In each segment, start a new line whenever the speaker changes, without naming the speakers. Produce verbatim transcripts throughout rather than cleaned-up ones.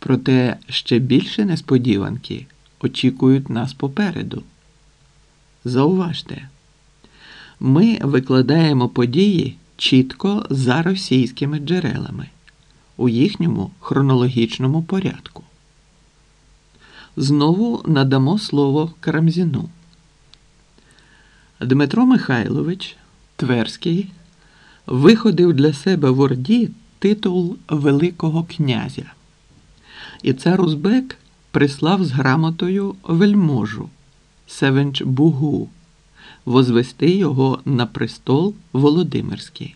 Проте ще більше несподіванки очікують нас попереду. Зауважте, ми викладаємо події чітко за російськими джерелами, у їхньому хронологічному порядку. Знову надамо слово Карамзіну. Дмитро Михайлович Тверський виходив для себе в Орді титул Великого князя. І цар Узбек прислав з грамотою вельможу Севенч-Бугу возвести його на престол Володимирський.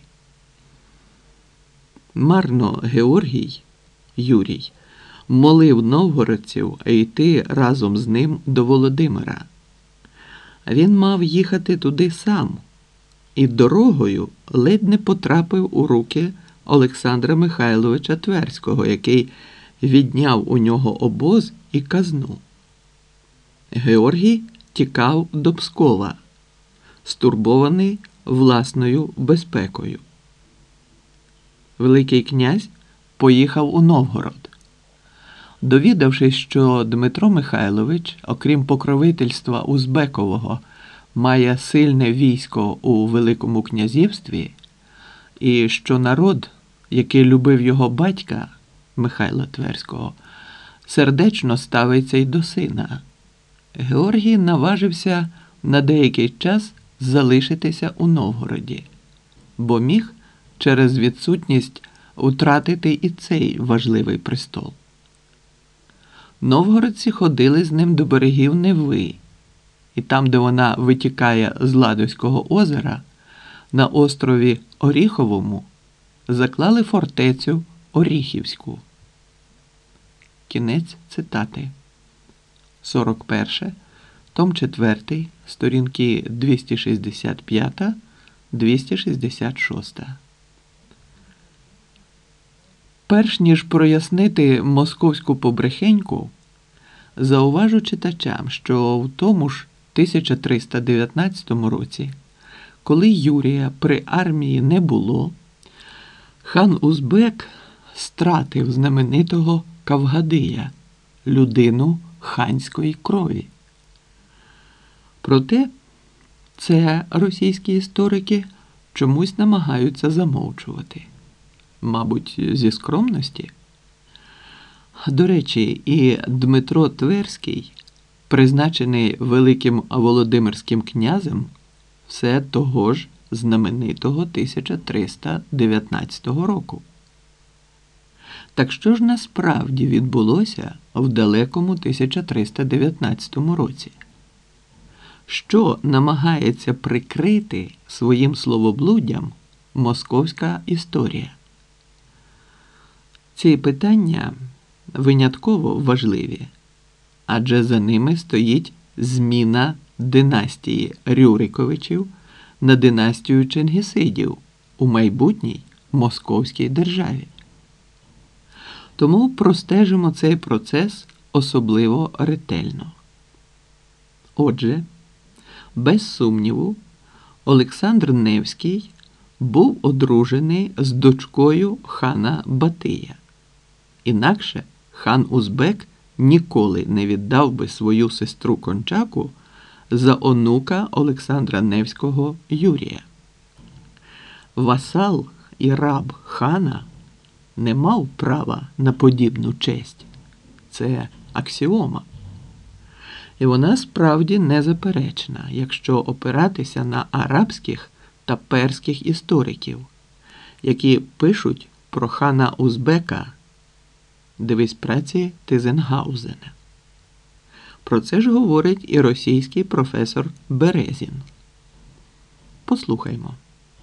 Марно Георгій Юрій молив новгородців йти разом з ним до Володимира. Він мав їхати туди сам і дорогою ледь не потрапив у руки Олександра Михайловича Тверського, який відняв у нього обоз і казну. Георгій тікав до Пскова, стурбований власною безпекою. Великий князь поїхав у Новгород. Довідавшись, що Дмитро Михайлович, окрім покровительства Узбекового, має сильне військо у Великому князівстві, і що народ, який любив його батька, Михайла Тверського, сердечно ставиться й до сина, Георгій наважився на деякий час залишитися у Новгороді, бо міг через відсутність втратити і цей важливий престол. Новгородці ходили з ним до берегів Неви, і там, де вона витікає з Ладозького озера, на острові Оріховому заклали фортецю Оріхівську. Кінець цитати. сорок перше, том четвертий, сторінки двісті шістдесят п'ять - двісті шістдесят шість. Перш ніж прояснити московську побрехеньку, зауважу читачам, що в тому ж тисяча триста дев'ятнадцятому році, коли Юрія при армії не було, хан Узбек стратив знаменитого Кавгадия, людину ханської крові. Проте це російські історики чомусь намагаються замовчувати. Мабуть, зі скромності. До речі, і Дмитро Тверський, призначений Великим Володимирським князем, все того ж знаменитого тисяча триста дев'ятнадцятого року. Так що ж насправді відбулося в далекому тисяча триста дев'ятнадцятому році? Що намагається прикрити своїм словоблуддям московська історія? Ці питання винятково важливі, адже за ними стоїть зміна династії Рюриковичів на династію Чингісидів у майбутній московській державі. Тому простежимо цей процес особливо ретельно. Отже, без сумніву, Олександр Невський був одружений з дочкою хана Батия. Інакше хан Узбек ніколи не віддав би свою сестру Кончаку за онука Олександра Невського Юрія. Васал і раб хана не мав права на подібну честь. Це аксіома. І вона справді незаперечна, якщо опиратися на арабських та перських істориків, які пишуть про хана Узбека, дивись праці Тизенгаузена. Про це ж говорить і російський професор Березін. Послухаймо.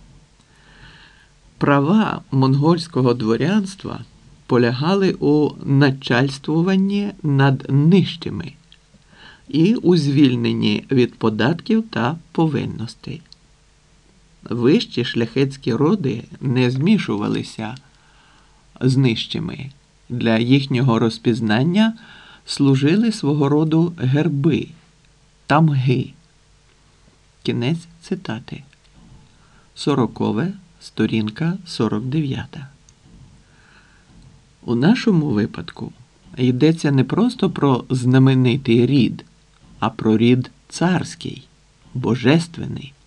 Права монгольського дворянства полягали у начальствуванні над нижчими і у звільненні від податків та повинностей. Вищі шляхетські роди не змішувалися з нижчими. Для їхнього розпізнання служили свого роду герби, тамги. Кінець цитати. Сорокове, сторінка сорок дев'ята. У нашому випадку йдеться не просто про знаменитий рід, а про рід царський, божественний.